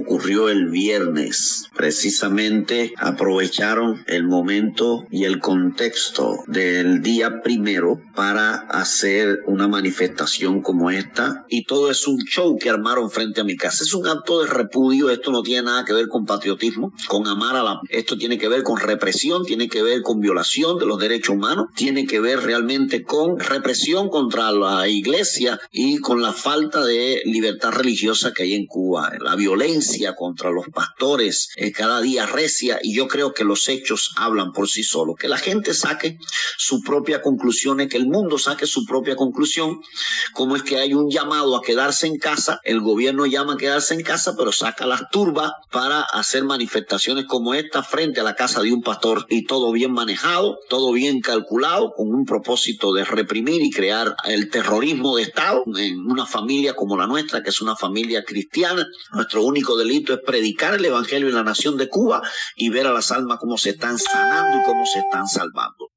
ocurrió el viernes. Precisamente aprovecharon el momento y el contexto del día primero para hacer una manifestación como esta, y todo es un show que armaron frente a mi casa. Es un acto de repudio. Esto no tiene nada que ver con patriotismo, con amar a la... Esto tiene que ver con represión, tiene que ver con violación de los derechos humanos, tiene que ver realmente con represión contra la iglesia y con la falta de libertad religiosa que hay en Cuba. La violencia contra los pastores cada día recia, y yo creo que los hechos hablan por sí solos. Que la gente saque sus propias conclusiones, que el mundo saque su propia conclusión, como es que hay un llamado a quedarse en casa, el gobierno llama a quedarse en casa, pero saca las turbas para hacer manifestaciones como esta frente a la casa de un pastor, y todo bien manejado, todo bien calculado, con un propósito de reprimir y crear el terrorismo de Estado en una familia como la nuestra, que es una familia cristiana. Nuestro único delito es predicar el evangelio en la nación de Cuba y ver a las almas cómo se están sanando y cómo se están salvando.